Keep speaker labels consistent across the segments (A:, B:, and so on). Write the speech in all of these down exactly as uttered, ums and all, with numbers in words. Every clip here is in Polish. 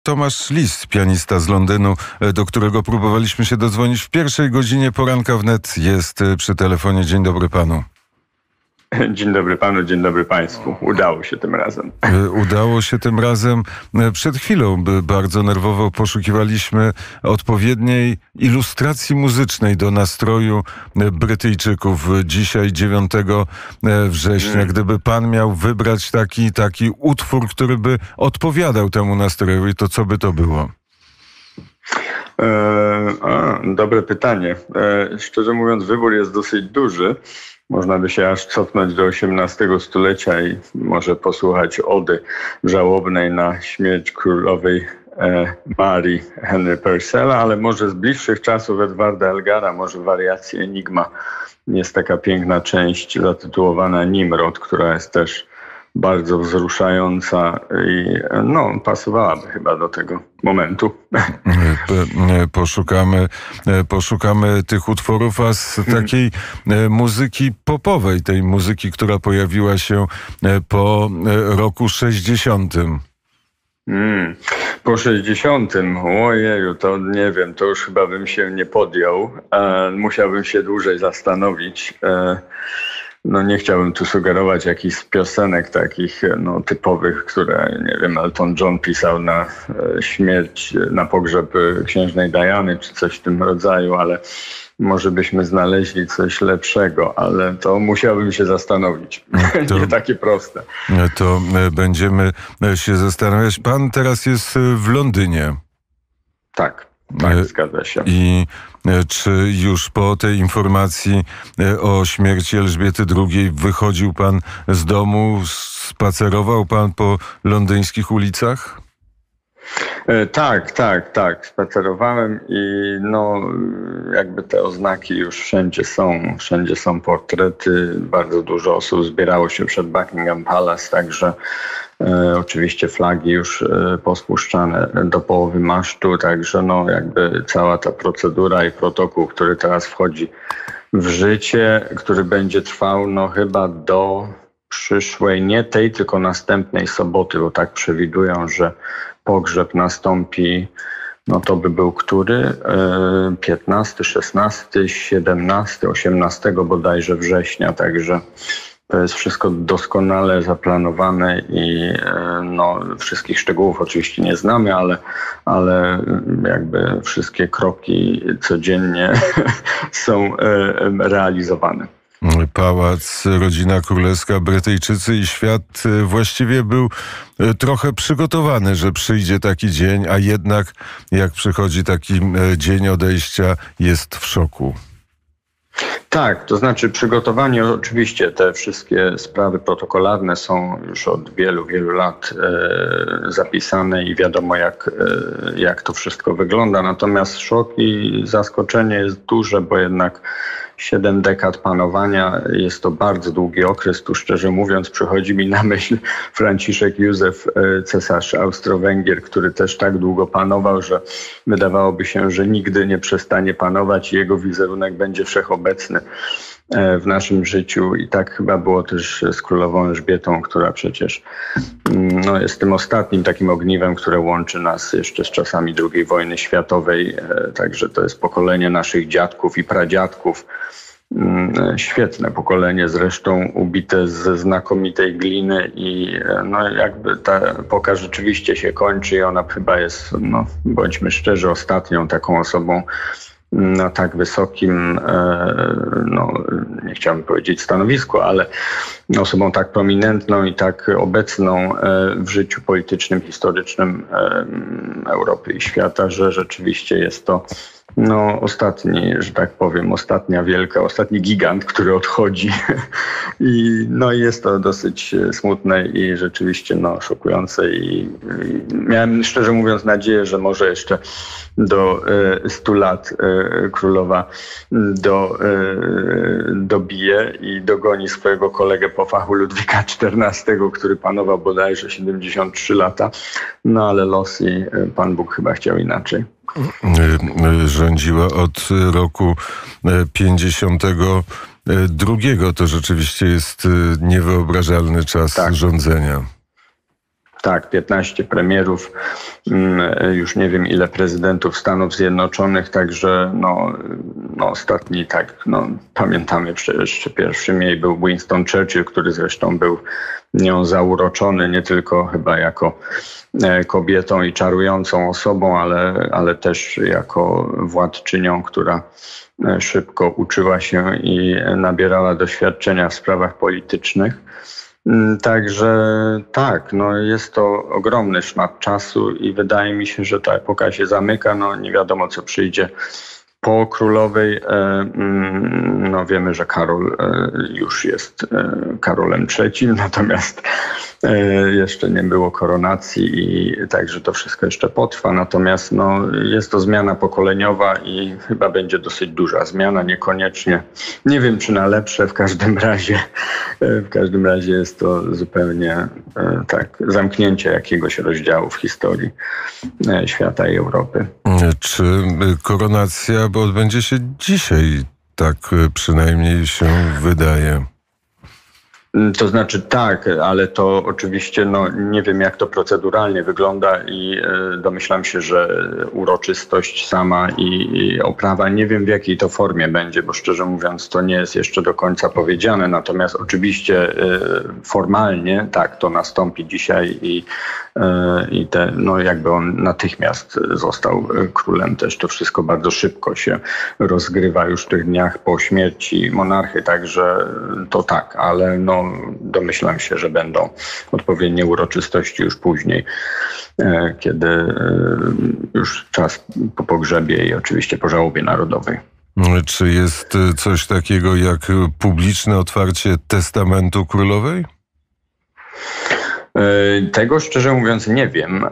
A: Tomasz Lis, pianista z Londynu, do którego próbowaliśmy się dodzwonić w pierwszej godzinie poranka wnet, jest przy telefonie. Dzień dobry panu.
B: Dzień dobry panu, dzień dobry państwu. Udało się tym razem.
A: Udało się tym razem. Przed chwilą bardzo nerwowo poszukiwaliśmy odpowiedniej ilustracji muzycznej do nastroju Brytyjczyków dzisiaj, dziewiątego września. Gdyby pan miał wybrać taki, taki utwór, który by odpowiadał temu nastrojowi, to co by to było?
B: E, a, dobre pytanie. E, szczerze mówiąc, wybór jest dosyć duży. Można by się aż cofnąć do osiemnastego stulecia i może posłuchać ody żałobnej na śmierć królowej e, Marii Henry Purcella, ale może z bliższych czasów Edwarda Elgara, może wariacji Enigma. Jest taka piękna część zatytułowana Nimrod, która jest też bardzo wzruszająca i no, pasowałaby chyba do tego momentu.
A: Poszukamy, poszukamy tych utworów, a z takiej muzyki popowej, tej muzyki, która pojawiła się po roku sześćdziesiątym.
B: Hmm. Po sześćdziesiątym, ojeju, to nie wiem, to już chyba bym się nie podjął. E, musiałbym się dłużej zastanowić. E, No nie chciałbym tu sugerować jakichś piosenek takich no, typowych, które, nie wiem, Elton John pisał na e, śmierć, na pogrzeb księżnej Diany, czy coś w tym rodzaju, ale może byśmy znaleźli coś lepszego, ale to musiałbym się zastanowić. To, nie takie proste.
A: To będziemy się zastanawiać. Pan teraz jest w Londynie.
B: Tak. Tak, zgadza się.
A: I czy już po tej informacji o śmierci Elżbiety drugiej wychodził pan z domu, spacerował pan po londyńskich ulicach?
B: Tak, tak, tak. Spacerowałem i no jakby te oznaki już wszędzie są. Wszędzie są portrety. Bardzo dużo osób zbierało się przed Buckingham Palace, także e, oczywiście flagi już e, pospuszczane do połowy masztu, także no jakby cała ta procedura i protokół, który teraz wchodzi w życie, który będzie trwał no chyba do przyszłej, nie tej, tylko następnej soboty, bo tak przewidują, że pogrzeb nastąpi, no to by był który? piętnasty, szesnasty, siedemnasty, osiemnastego bodajże września, także to jest wszystko doskonale zaplanowane i no, wszystkich szczegółów oczywiście nie znamy, ale, ale jakby wszystkie kroki codziennie są realizowane.
A: Pałac, rodzina królewska, Brytyjczycy i świat właściwie był trochę przygotowany, że przyjdzie taki dzień, a jednak jak przychodzi taki dzień odejścia, jest w szoku.
B: Tak, to znaczy przygotowanie, oczywiście te wszystkie sprawy protokolarne są już od wielu, wielu lat e, zapisane i wiadomo jak, e, jak to wszystko wygląda. Natomiast szok i zaskoczenie jest duże, bo jednak siedem dekad panowania jest to bardzo długi okres. Tu szczerze mówiąc przychodzi mi na myśl Franciszek Józef, cesarz Austro-Węgier, który też tak długo panował, że wydawałoby się, że nigdy nie przestanie panować i jego wizerunek będzie wszechobecny w naszym życiu. I tak chyba było też z królową Elżbietą, która przecież no, jest tym ostatnim takim ogniwem, które łączy nas jeszcze z czasami drugiej wojny światowej. Także to jest pokolenie naszych dziadków i pradziadków. Świetne pokolenie, zresztą ubite ze znakomitej gliny i no jakby ta epoka rzeczywiście się kończy i ona chyba jest, no bądźmy szczerzy, ostatnią taką osobą na tak wysokim, no nie chciałbym powiedzieć stanowisku, ale osobą tak prominentną i tak obecną w życiu politycznym, historycznym Europy i świata, że rzeczywiście jest to no ostatni, że tak powiem, ostatnia wielka, ostatni gigant, który odchodzi i no jest to dosyć smutne i rzeczywiście no szokujące i, i miałem szczerze mówiąc nadzieję, że może jeszcze do e, stu lat e, królowa do, e, dobije i dogoni swojego kolegę po fachu Ludwika czternastego, który panował bodajże siedemdziesiąt trzy lata, no ale los i Pan Bóg chyba chciał inaczej.
A: Rządziła od roku pięćdziesiątego drugiego. To rzeczywiście jest niewyobrażalny czas tak. rządzenia.
B: Tak, piętnaście premierów, już nie wiem ile prezydentów Stanów Zjednoczonych, także no, no ostatni, tak, no pamiętamy przecież pierwszym jej był Winston Churchill, który zresztą był nią zauroczony nie tylko chyba jako kobietą i czarującą osobą, ale, ale też jako władczynią, która szybko uczyła się i nabierała doświadczenia w sprawach politycznych. Także tak, no jest to ogromny szmat czasu i wydaje mi się, że ta epoka się zamyka. No nie wiadomo, co przyjdzie po królowej. No wiemy, że Karol już jest Karolem trzecim, natomiast jeszcze nie było koronacji i także to wszystko jeszcze potrwa. Natomiast no, jest to zmiana pokoleniowa i chyba będzie dosyć duża zmiana, niekoniecznie. Nie wiem, czy na lepsze, w każdym razie w każdym razie jest to zupełnie tak zamknięcie jakiegoś rozdziału w historii świata i Europy.
A: Czy koronacja, bo odbędzie się dzisiaj, tak przynajmniej się wydaje?
B: To znaczy tak, ale to oczywiście no, nie wiem, jak to proceduralnie wygląda i y, domyślam się, że uroczystość sama i, i oprawa, nie wiem w jakiej to formie będzie, bo szczerze mówiąc to nie jest jeszcze do końca powiedziane. Natomiast oczywiście y, formalnie tak, to nastąpi dzisiaj i, y, i te, no, jakby on natychmiast został królem. Też to wszystko bardzo szybko się rozgrywa już w tych dniach po śmierci monarchy, także to tak, ale no domyślam się, że będą odpowiednie uroczystości już później, kiedy już czas po pogrzebie i oczywiście po żałobie narodowej.
A: Czy jest coś takiego jak publiczne otwarcie testamentu królowej?
B: Tego szczerze mówiąc nie wiem.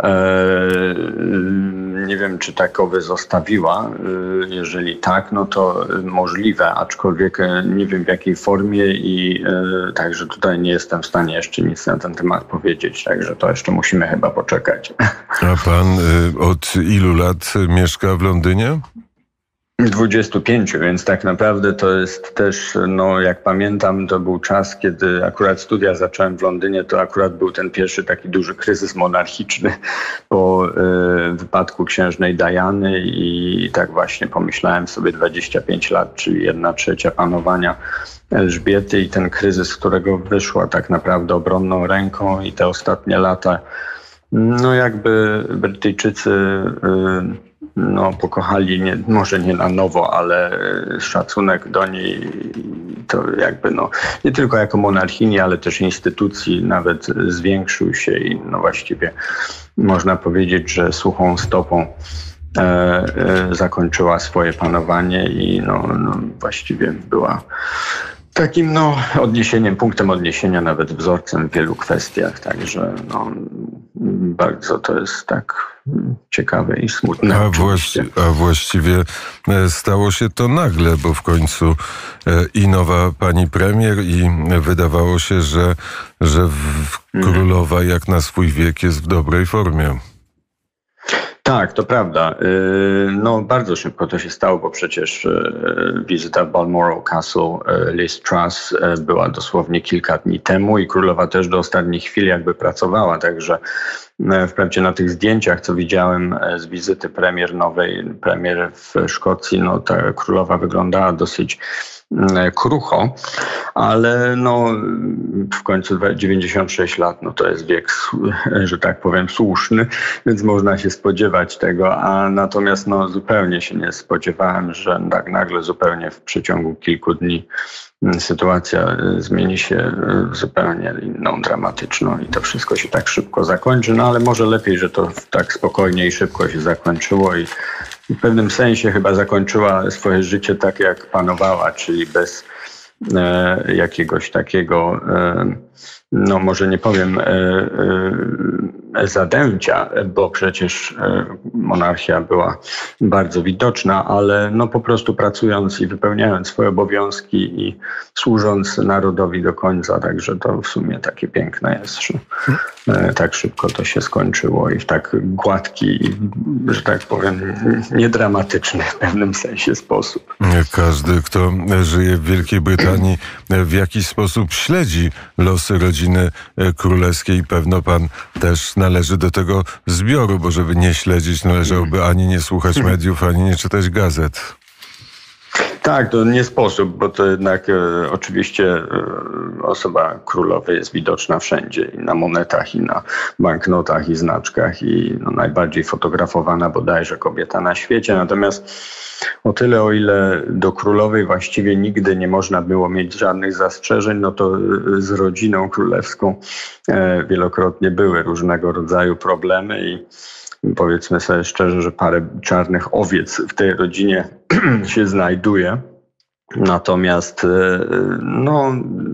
B: Nie wiem, czy takowy zostawiła. Jeżeli tak, no to możliwe, aczkolwiek nie wiem w jakiej formie i także tutaj nie jestem w stanie jeszcze nic na ten temat powiedzieć, także to jeszcze musimy chyba poczekać.
A: A pan od ilu lat mieszka w Londynie?
B: dwudziestu pięciu, więc tak naprawdę to jest też, no jak pamiętam, to był czas, kiedy akurat studia zacząłem w Londynie, to akurat był ten pierwszy taki duży kryzys monarchiczny po y, wypadku księżnej Diany i tak właśnie pomyślałem sobie dwadzieścia pięć lat, czyli jedna trzecia panowania Elżbiety i ten kryzys, z którego wyszła tak naprawdę obronną ręką i te ostatnie lata, no jakby Brytyjczycy y, no, pokochali, nie, może nie na nowo, ale szacunek do niej to jakby no, nie tylko jako monarchini, ale też instytucji nawet zwiększył się i no właściwie można powiedzieć, że suchą stopą e, e, zakończyła swoje panowanie i no, no właściwie była takim no, odniesieniem, punktem odniesienia, nawet wzorcem w wielu kwestiach. Także no, bardzo to jest tak ciekawe i smutne.
A: A, właści- a właściwie stało się to nagle, bo w końcu i nowa pani premier i wydawało się, że, że w, królowa jak na swój wiek jest w dobrej formie.
B: Tak, to prawda. No bardzo szybko to się stało, bo przecież wizyta w Balmoral Castle Liz Truss była dosłownie kilka dni temu i królowa też do ostatniej chwili jakby pracowała, także wprawdzie na tych zdjęciach, co widziałem z wizyty premier nowej, premier w Szkocji, no ta królowa wyglądała dosyć krucho, ale no w końcu dziewięćdziesiąt sześć lat, no to jest wiek, że tak powiem, słuszny, więc można się spodziewać tego, a natomiast no zupełnie się nie spodziewałem, że tak nagle zupełnie w przeciągu kilku dni sytuacja zmieni się w zupełnie inną, dramatyczną i to wszystko się tak szybko zakończy, no ale może lepiej, że to tak spokojnie i szybko się zakończyło i w pewnym sensie chyba zakończyła swoje życie tak, jak panowała, czyli bez e, jakiegoś takiego, e, no może nie powiem e, e, zadęcia, bo przecież e, monarchia była bardzo widoczna, ale no po prostu pracując i wypełniając swoje obowiązki i służąc narodowi do końca, także to w sumie takie piękne jest, że tak szybko to się skończyło i w tak gładki, że tak powiem, niedramatyczny w pewnym sensie sposób.
A: Każdy, kto żyje w Wielkiej Brytanii, w jakiś sposób śledzi losy rodziny królewskiej. Pewno pan też należy do tego zbioru, bo żeby nie śledzić, należałoby ani nie słuchać mediów, ani nie czytać gazet.
B: Tak, to nie sposób, bo to jednak e, oczywiście e, osoba królowej jest widoczna wszędzie, i na monetach, i na banknotach, i znaczkach, i no, najbardziej fotografowana bodajże kobieta na świecie. Natomiast o tyle, o ile do królowej właściwie nigdy nie można było mieć żadnych zastrzeżeń, no to z rodziną królewską e, wielokrotnie były różnego rodzaju problemy i powiedzmy sobie szczerze, że parę czarnych owiec w tej rodzinie się znajduje. Natomiast no,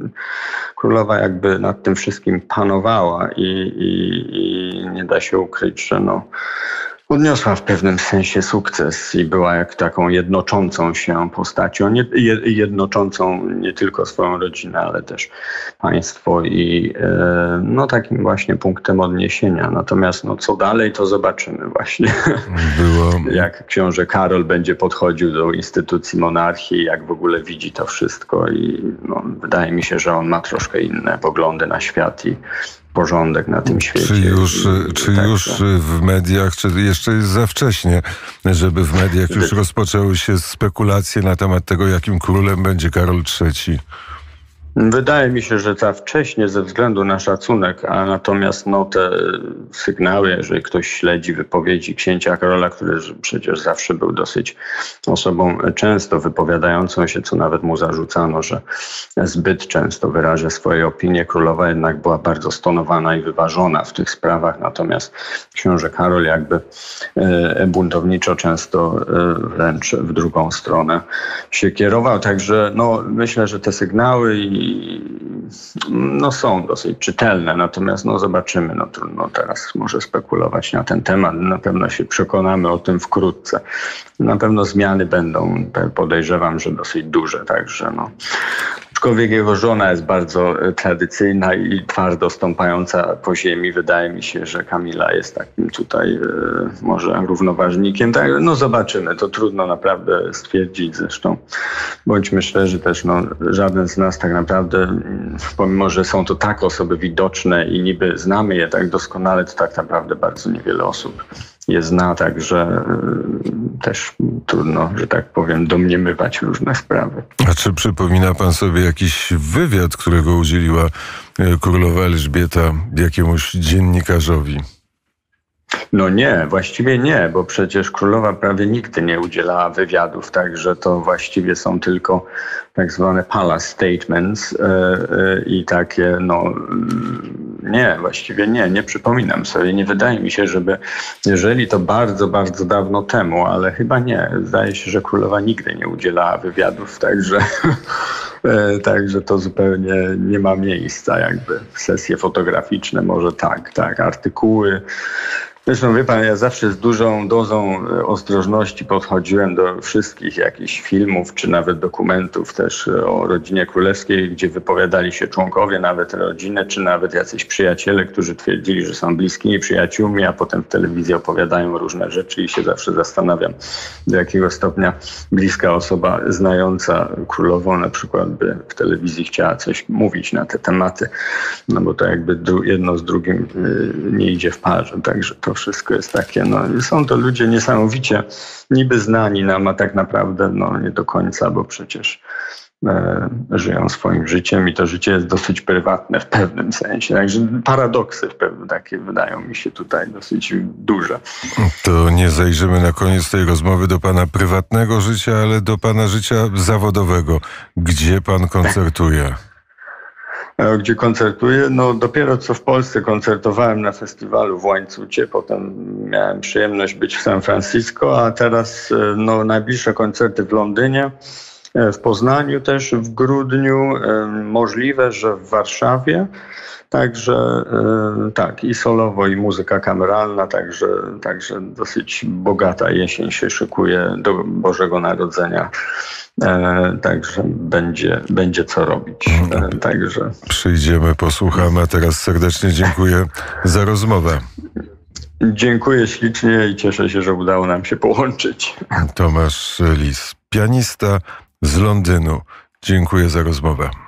B: królowa jakby nad tym wszystkim panowała i, i, i nie da się ukryć, że no, odniosła w pewnym sensie sukces i była jak taką jednoczącą się postacią, nie, jednoczącą nie tylko swoją rodzinę, ale też państwo i e, no takim właśnie punktem odniesienia. Natomiast no co dalej, to zobaczymy właśnie. Było. Jak książę Karol będzie podchodził do instytucji monarchii, jak w ogóle widzi to wszystko i no, wydaje mi się, że on ma troszkę inne poglądy na świat i porządek na tym świecie.
A: Czy już, czy
B: tak,
A: już w mediach, czy jeszcze jest za wcześnie, żeby w mediach już rozpoczęły się spekulacje na temat tego, jakim królem będzie Karol trzeci?
B: Wydaje mi się, że za wcześnie ze względu na szacunek, a natomiast no, te sygnały, jeżeli ktoś śledzi wypowiedzi księcia Karola, który przecież zawsze był dosyć osobą często wypowiadającą się, co nawet mu zarzucano, że zbyt często wyraża swoje opinie. Królowa jednak była bardzo stonowana i wyważona w tych sprawach, natomiast książę Karol jakby e, buntowniczo często e, wręcz w drugą stronę się kierował. Także no, myślę, że te sygnały i no są dosyć czytelne, natomiast no zobaczymy, no trudno teraz może spekulować na ten temat, na pewno się przekonamy o tym wkrótce. Na pewno zmiany będą, podejrzewam, że dosyć duże, także no. Aczkolwiek jego żona jest bardzo tradycyjna i twardo stąpająca po ziemi. Wydaje mi się, że Kamila jest takim tutaj e, może równoważnikiem. Tak, no zobaczymy, to trudno naprawdę stwierdzić. Zresztą bądźmy szczerzy też, no, żaden z nas tak naprawdę, pomimo że są to tak osoby widoczne i niby znamy je tak doskonale, to tak naprawdę bardzo niewiele osób je zna, także y, też trudno, że tak powiem, domniemywać różne sprawy.
A: A czy przypomina pan sobie jakiś wywiad, którego udzieliła królowa Elżbieta jakiemuś dziennikarzowi?
B: No nie, właściwie nie, bo przecież królowa prawie nigdy nie udzielała wywiadów, także to właściwie są tylko tak zwane palace statements yy, yy, i takie, no nie, właściwie nie, nie przypominam sobie, nie wydaje mi się, żeby, jeżeli to bardzo, bardzo dawno temu, ale chyba nie, zdaje się, że królowa nigdy nie udzielała wywiadów, także, yy, także to zupełnie nie ma miejsca, jakby sesje fotograficzne, może tak, tak, artykuły. Zresztą wie pan, ja zawsze z dużą dozą ostrożności podchodziłem do wszystkich jakichś filmów, czy nawet dokumentów też o rodzinie królewskiej, gdzie wypowiadali się członkowie nawet rodziny, czy nawet jacyś przyjaciele, którzy twierdzili, że są bliskimi przyjaciółmi, a potem w telewizji opowiadają różne rzeczy i się zawsze zastanawiam, do jakiego stopnia bliska osoba znająca królową na przykład by w telewizji chciała coś mówić na te tematy, no bo to jakby jedno z drugim nie idzie w parze, także to wszystko jest takie, no są to ludzie niesamowicie niby znani nam, a tak naprawdę no nie do końca, bo przecież e, żyją swoim życiem i to życie jest dosyć prywatne w pewnym sensie. Także paradoksy w pewnym takie wydają mi się tutaj dosyć duże.
A: To nie zajrzymy na koniec tej rozmowy do pana prywatnego życia, ale do pana życia zawodowego. Gdzie pan koncertuje?
B: Gdzie koncertuję? No dopiero co w Polsce koncertowałem na festiwalu w Łańcucie, potem miałem przyjemność być w San Francisco, a teraz no, najbliższe koncerty w Londynie w Poznaniu też w grudniu, możliwe, że w Warszawie. Także tak, i solowo, i muzyka kameralna, także, także dosyć bogata jesień się szykuje do Bożego Narodzenia. E, także będzie, będzie co robić. E, także.
A: Przyjdziemy, posłuchamy, a teraz serdecznie dziękuję za rozmowę.
B: Dziękuję ślicznie i cieszę się, że udało nam się połączyć.
A: Tomasz Lis, pianista z Londynu. Dziękuję za rozmowę.